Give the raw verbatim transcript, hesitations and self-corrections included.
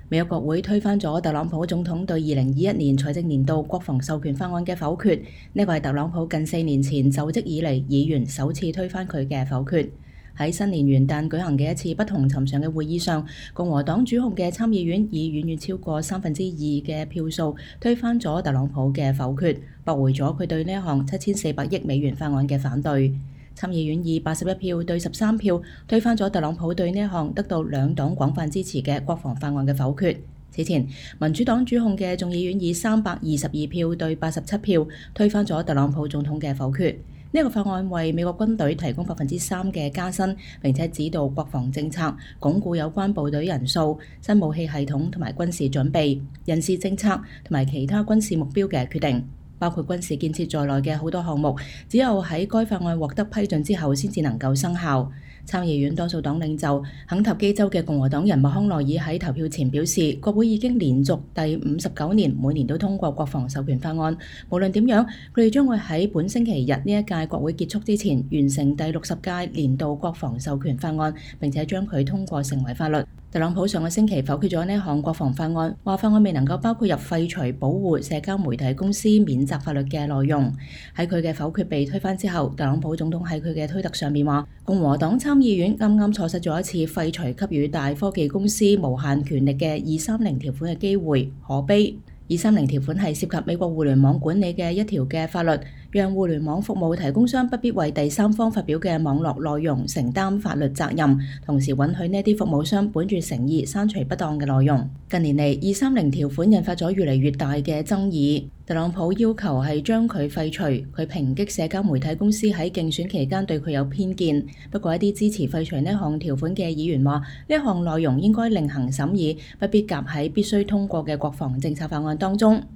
美國國會推翻咗特朗普總統對二零二一年財政年度國防授權法案嘅否決，呢個係特朗普近四年前就職以嚟議員首次推翻佢嘅否決。喺新年元旦舉行嘅一次不同尋常嘅會議上，共和黨主控嘅參議院以遠遠超過三分之二嘅票數推翻咗特朗普嘅否決，駁回咗佢對呢一項七千四百億美元法案嘅反對。參議院以八十一票對十三票推翻咗特朗普對呢一項得到兩黨廣泛支持嘅國防法案嘅否決。此前，民主黨主控嘅眾議院以三百二十二票對八十七票推翻咗特朗普總統嘅否決。呢、這個法案為美國軍隊提供百分之三嘅加薪，並且指導國防政策、鞏固有關部隊人數、新武器系統同埋軍事準備、人事政策同埋其他軍事目標嘅決定。包括軍事建設在內嘅好多項目，只有喺該法案獲得批准之後先至能夠生效。參議院多數黨領袖肯塔基州嘅共和黨人麥康奈爾喺投票前表示，國會已經連續第五十九年每年都通過國防授權法案。無論點樣，佢哋將會喺本星期日呢一屆國會結束之前完成第六十屆年度國防授權法案，並且將佢通過成為法律。特朗普上個星期否決咗呢項國防法案，話法案未能夠包括入廢除保護社交媒體公司免責法律嘅內容。喺佢嘅否決被推翻之後，特朗普總統喺佢嘅推特上面話，共和黨參議院啱啱錯失咗一次廢除給予大科技公司無限權力嘅二三零條款嘅機會，可悲。二三零條款係涉及美國互聯網管理嘅一條嘅法律，讓互聯網服務提供商不必為第三方發表嘅網絡內容承擔法律責任，同時允許呢啲服務商本住誠意刪除不當嘅內容。近年嚟，二三零條款引發咗越嚟越大嘅爭議。特朗普要求係將佢廢除，佢抨擊社交媒體公司喺競選期間對佢有偏見。不過一啲支持廢除呢項條款嘅議員話，呢項內容應該另行審議，不必夾喺必須通過嘅國防政策法案當中。